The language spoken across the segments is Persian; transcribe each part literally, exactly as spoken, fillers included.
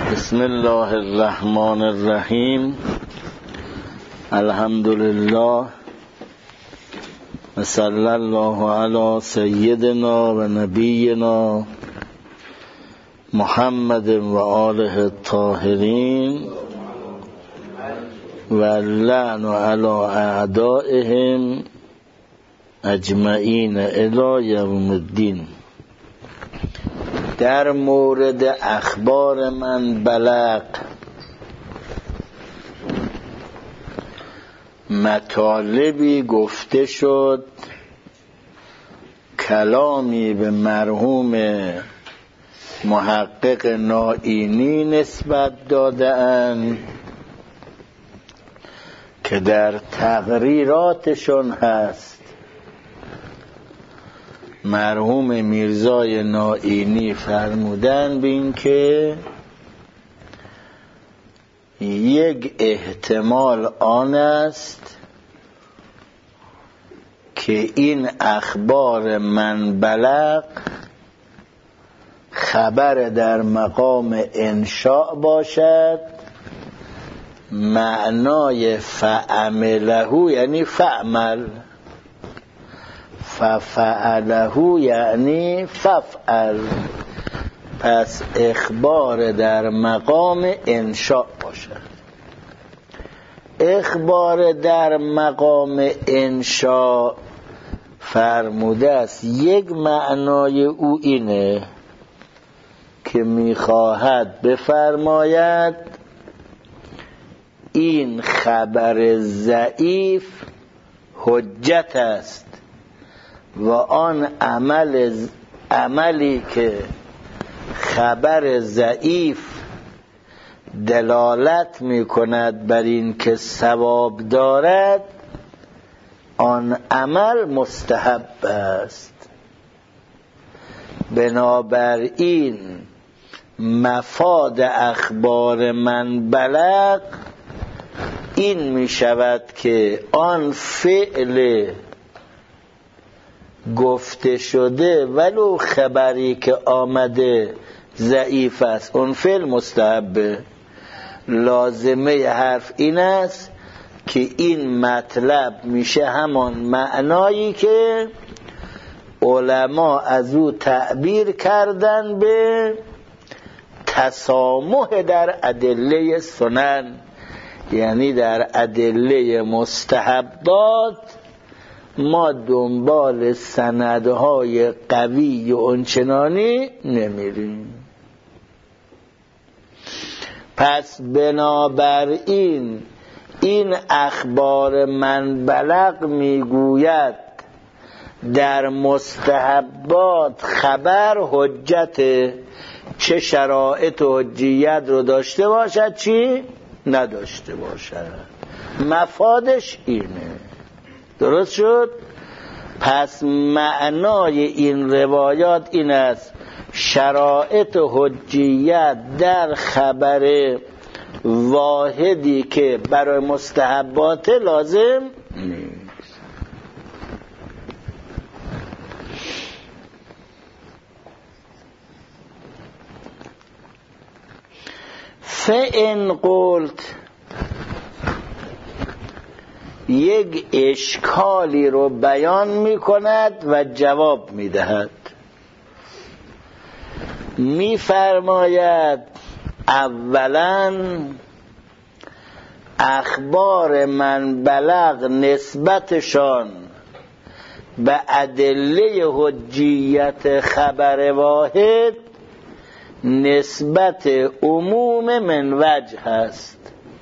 بسم الله الرحمن الرحیم. الحمد لله و صلی الله علی سیدنا و نبینا محمد و آله الطاهرین و اللعن علی اعدائهم اجمعین الی یوم الدین. در مورد اخبار من بلغ مطالبی گفته شد، کلامی به مرحوم محقق نائینی نسبت داده‌اند که در تقریراتشون هست. مرحوم میرزای نائینی فرمودن به این که یک احتمال آن است که این اخبار من بلغ خبر در مقام انشاء باشد، معنای فعمله یعنی فعمل، ففعله یعنی ففعل، پس اخبار در مقام انشاء باشد. اخبار در مقام انشاء فرموده است یک معنای او اینه که میخواهد بفرماید این خبر ضعیف حجت است و آن عمل عملی که خبر ضعیف دلالت می کند بر این که ثواب دارد، آن عمل مستحب است. بنابراین مفاد اخبار من بلغ این می شود که آن فعل گفته شده ولو خبری که آمده ضعیف است، اون فعل مستحبه. لازمه حرف این است که این مطلب میشه همان معنایی که علما از او تعبیر کردن به تسامح در ادله سنن، یعنی در ادله مستحبات ما دنبال سندهای قوی و اونچنانی نمیریم. پس بنابراین این اخبار من بلغ میگوید در مستحبات خبر حجت، چه شرایط حجیت رو داشته باشد چی نداشته باشد. مفادش اینه. درست شد؟ پس معنای این روایات این است شرایط حجیت در خبر واحدی که برای مستحبات لازم نیست. فإن قلت، یک اشکالی رو بیان می کند و جواب می دهد. می فرماید اولا اخبار من بلغ نسبتشان به ادله حجیت خبر واحد نسبت عموم من وجه هست.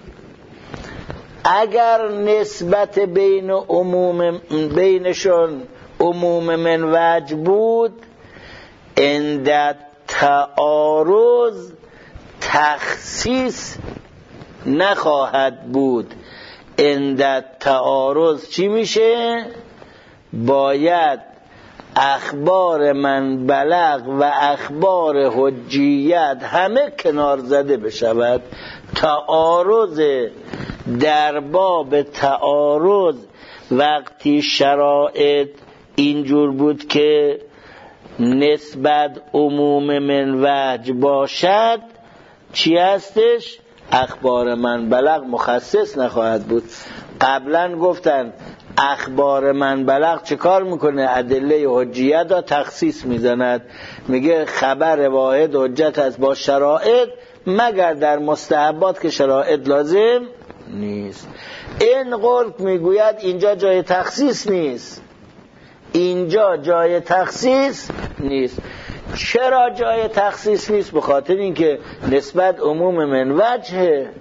اگر نسبت بین عموم بینشون عموم من وجه بود، عند تعارض تخصیص نخواهد بود. عند تعارض چی میشه؟ باید اخبار من بلغ و اخبار حجیت همه کنار زده بشود. تعارض در باب تعارض وقتی شرایط اینجور بود که نسبت عموم من وجه باشد، چی هستش؟ اخبار من بلغ مخصص نخواهد بود. قبلا گفتن اخبار من بلغ چه کار میکنه؟ ادله حجیت را تخصیص میزند، میگه خبر واحد حجت است با شرایط مگر در مستحبات که شرایط لازم نیست. این قول میگوید اینجا جای تخصیص نیست، اینجا جای تخصیص نیست. چرا جای تخصیص نیست؟ به خاطر اینکه نسبت عموم من وجهه.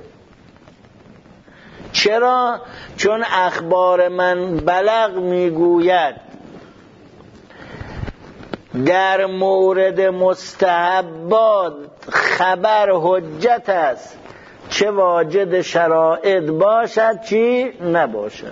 چرا؟ چون اخبار من بلغ میگوید در مورد مستحبات خبر حجت است، چه واجد شرایط باشد چی نباشد.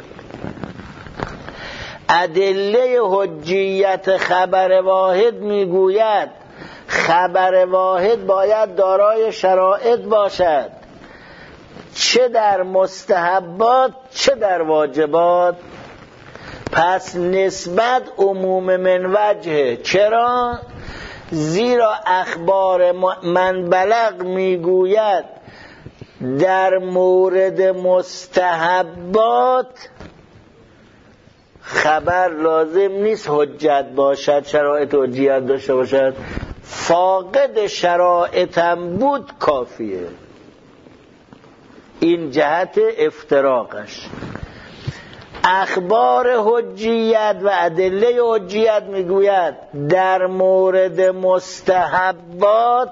ادله حجیت خبر واحد میگوید خبر واحد باید دارای شرایط باشد، چه در مستحبات چه در واجبات. پس نسبت عموم من وجهه. چرا؟ زیرا اخبار من بلغ میگوید در مورد مستحبات خبر لازم نیست حجت باشد، شرایط حجیت داشته باشد، فاقد شرایطم بود کافیه. این جهت افتراقش. اخبار حجیت و ادله حجیت میگوید در مورد مستحبات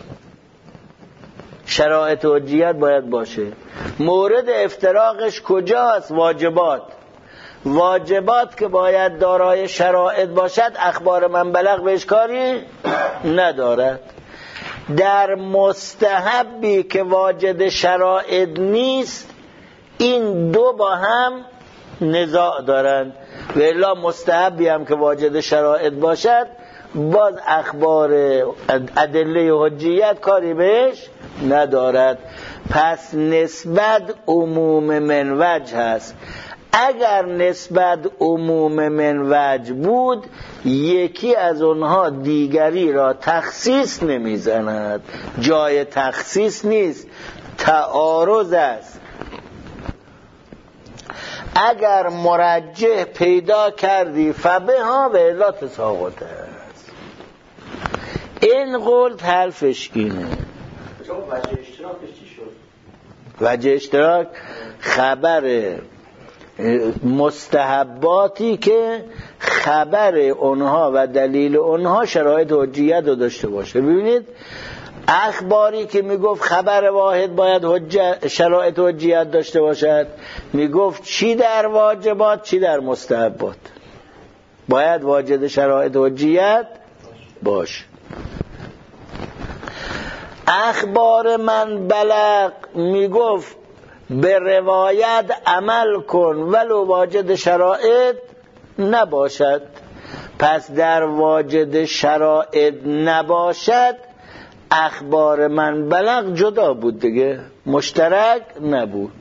شرایط حجیت باید باشه. مورد افتراقش کجاست؟ واجبات. واجبات که باید دارای شرایط باشد اخبار من بلغ بهش کاری ندارد. در مستحبی که واجد شرایط نیست این دو با هم نزاع دارند، و الا مستحبی هم که واجد شرایط باشد باز اخبار ادله حجیت کاری بهش ندارد. پس نسبت عموم من وجه هست. اگر نسبت عموم من وجه بود یکی از اونها دیگری را تخصیص نمیزند، جای تخصیص نیست، تعارض است. اگر مرجح پیدا کردی فبها و الا تساقط است. این قول حرفش اینه. وجه اشتراکش چی شد؟ وجه اشتراک خبر مستحباتی که خبر اونها و دلیل اونها شرایط حجیت رو داشته باشه. ببینید اخباری که میگفت خبر واحد باید حجت شرایط حجیت داشته باشد، میگفت چی در واجبات چی در مستحبات باید واجد شرایط حجیت باشه. اخبار من بلغ میگفت به روایت عمل کن ولو واجد شرایط نباشد. پس در واجد شرایط نباشد اخبار من بلغ جدا بود دیگه، مشترک نبود.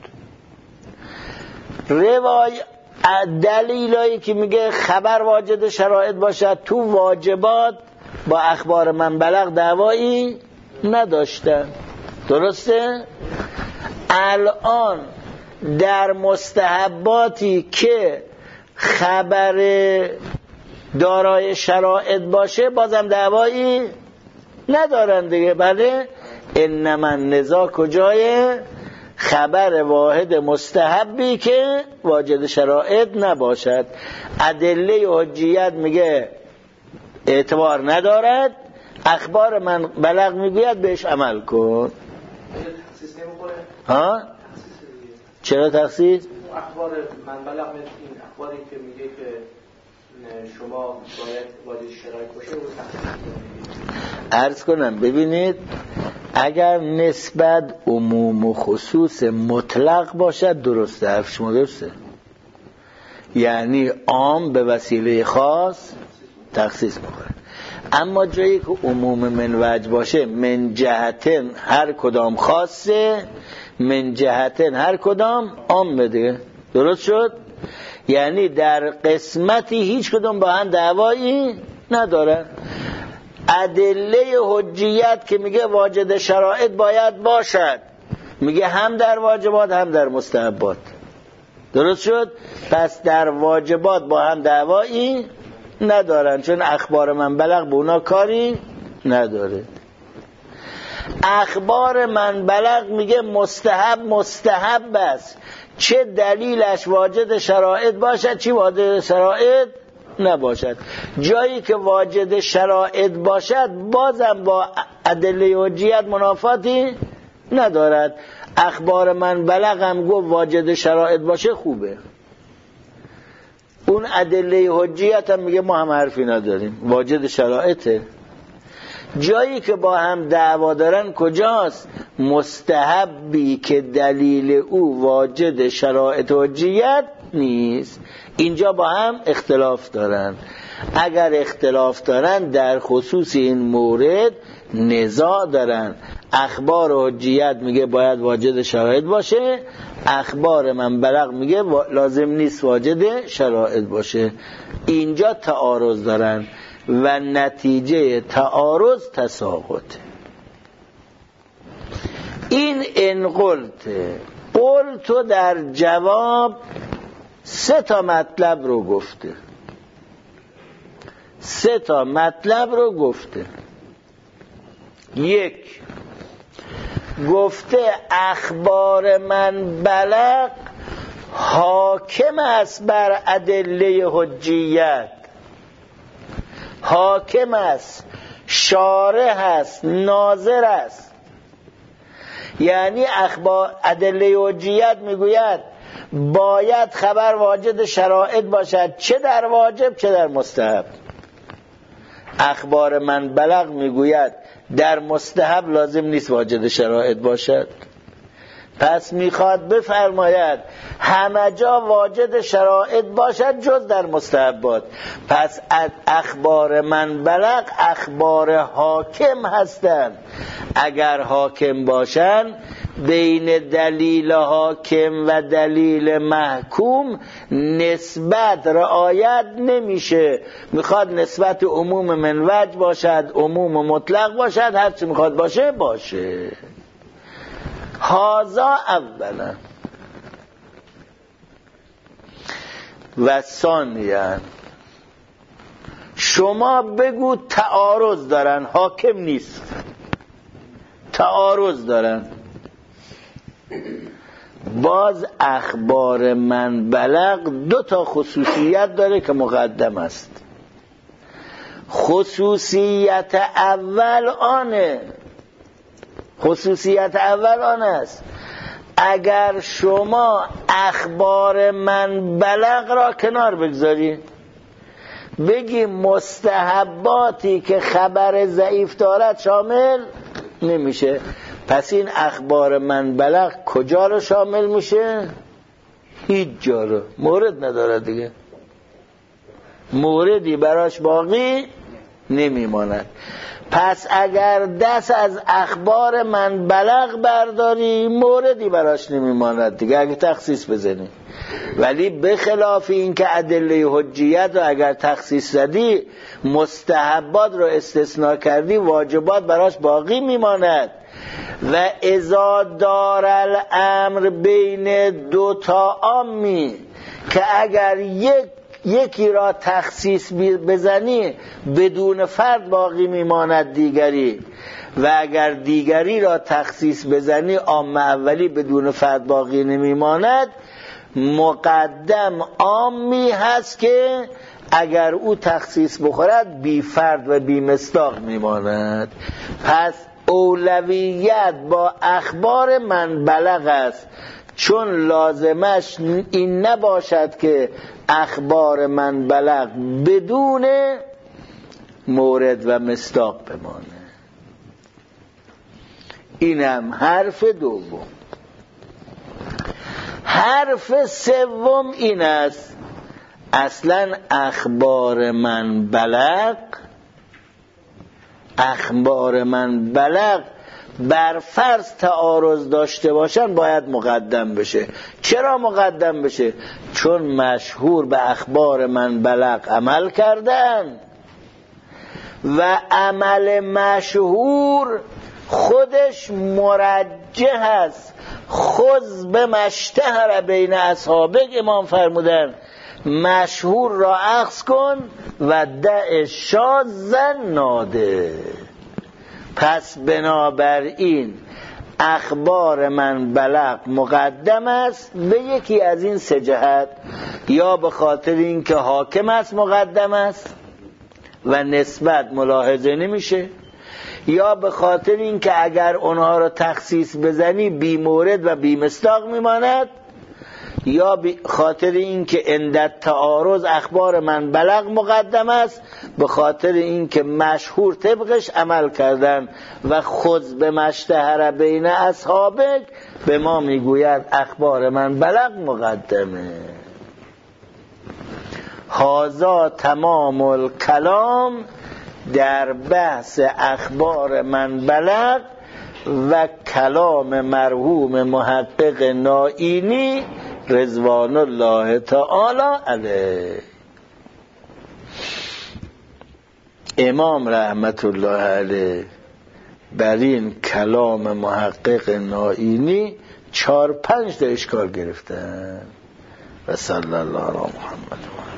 روایت دلیلایی که میگه خبر واجد شرایط باشد تو واجبات با اخبار من بلغ دعوایی نداشتن. درسته؟ الان در مستحباتی که خبر دارای شرایط باشه بازم دعوایی ندارن دیگه. بله، انما نزاع کجای خبر واحد مستحبی که واجد شرایط نباشد. ادله حجیت میگه اعتبار ندارد، اخبار من بلغ میگوید بهش عمل کن. تخصیص نمی‌کنه؟ ها؟ چرا تخصیص؟ اخبار من بلغ این اخباری که میگه که شما باید واجد شرایط باشه رو تخصیص کنید. عرض کنم ببینید اگر نسبت عموم و خصوص مطلق باشد درسته، حرف شما درسته، یعنی عام به وسیله خاص تخصیص میکنه. اما جایی که عموم من وجه باشه من جهتن هر کدام خاصه، من جهتن هر کدام عام دیگه. درست شد؟ یعنی در قسمتی هیچ کدام با هم دعوایی ندارن. ادله حجیت که میگه واجد شرایط باید باشد، میگه هم در واجبات هم در مستحبات. درست شد؟ پس در واجبات با هم دعوایی ندارن، چون اخبار من بلغ به اونا کاری نداره. اخبار من بلغ میگه مستحب مستحب است، چه دلیلش واجد شرایط باشد چی واجد شرایط نباشد. جایی که واجد شرایط باشد بازم با ادله حجیت منافاتی ندارد. اخبار من بلغ هم گفت واجد شرایط باشه خوبه، اون ادله حجیت هم میگه ما هم حرفی نداریم، واجد شرایطه. جایی که با هم دعوا دارن کجاست؟ مستحبی که دلیل او واجد شرایط حجیت نیست، اینجا با هم اختلاف دارن. اگر اختلاف دارن در خصوص این مورد نزاع دارن. اخبار حجیت میگه باید واجد شرایط باشه، اخبار من بلغ میگه لازم نیست واجد شرایط باشه. اینجا تعارض دارن و نتیجه تعارض تساقط. این انقلت قلت در جواب سه تا مطلب رو گفته، سه تا مطلب رو گفته. یک، گفته اخبار من بلغ حاکم است بر ادله حجیت، حاکم است، شارح است، ناظر است. یعنی اخبار ادله حجیت میگوید باید خبر واجد شرایط باشد، چه در واجب چه در مستحب. اخبار من بلغ میگوید در مستحب لازم نیست واجد شرایط باشد. پس میخواد بفرماید همه جا واجد شرایط باشد جز در مستحبات. پس اخبار من بلغ اخبار حاکم هستند. اگر حاکم باشن بین دلیل حاکم و دلیل محکوم نسبت رعایت نمیشه. میخواد نسبت عموم من وجه باشد، عموم مطلق باشد، هر چی میخواد باشه باشه. هذا اولا. و ثانیا شما بگو تعارض دارن، حاکم نیست، تعارض دارن. باز اخبار من بلغ دو تا خصوصیت داره که مقدم است. خصوصیت اول آنه خصوصیت اول آن است اگر شما اخبار من بلغ را کنار بگذاری، بگی مستحباتی که خبر ضعیف دارد شامل نمیشه، پس این اخبار من بلغ کجا رو شامل میشه؟ هیچ جا رو، مورد نداره دیگه، موردی براش باقی نمیماند. پس اگر دست از اخبار من بلغ برداری موردی براش نمیماند دیگه اگه تخصیص بزنی. ولی بخلاف این که ادله حجیت رو اگر تخصیص زدی، مستحبات رو استثناء کردی، واجبات براش باقی میماند. و اذا دار الامر بین دو تا عامی، که اگر یک یکی را تخصیص بزنی بدون فرد باقی میماند دیگری، و اگر دیگری را تخصیص بزنی عام اولی بدون فرد باقی نمیماند، مقدم عامی هست که اگر او تخصیص بخورد بی فرد و بی مصداق میماند. پس اولویت با اخبار من بلغ است، چون لازمش این نباشد که اخبار من بلغ بدون مورد و مصداق بمانه. اینم حرف دوم. حرف سوم این است اصلا اخبار من بلغ اخبار من بلغ بر فرض تعارض داشته باشن باید مقدم بشه. چرا مقدم بشه؟ چون مشهور به اخبار من بلغ عمل کردن و عمل مشهور خودش مرجح است. خذ به مشتهر بین اصحابک، امام فرمودن مشهور را اخذ کن و دع شاذ نادر. پس بنابراین اخبار من بلغ مقدم است به یکی از این سه جهت، یا به خاطر اینکه حاکم است مقدم است و نسبت ملاحظه نمیشه، یا به خاطر اینکه اگر اونها را تخصیص بزنی بی مورد و بی مصداق میماند، یا به خاطر اینکه عند تعارض اخبار من بلغ مقدم است به خاطر اینکه مشهور طبقش عمل کردن و خذ به مشتهر بین اصحابک به ما میگوید اخبار من بلغ مقدمه. هذا تمام الکلام در بحث اخبار من بلغ و کلام مرحوم محقق نائینی رضوان الله تعالی علیه. امام رحمت الله علیه بر این کلام محقق نائینی چهار پنج تا اشکال گرفتن. و صلی الله علی محمد.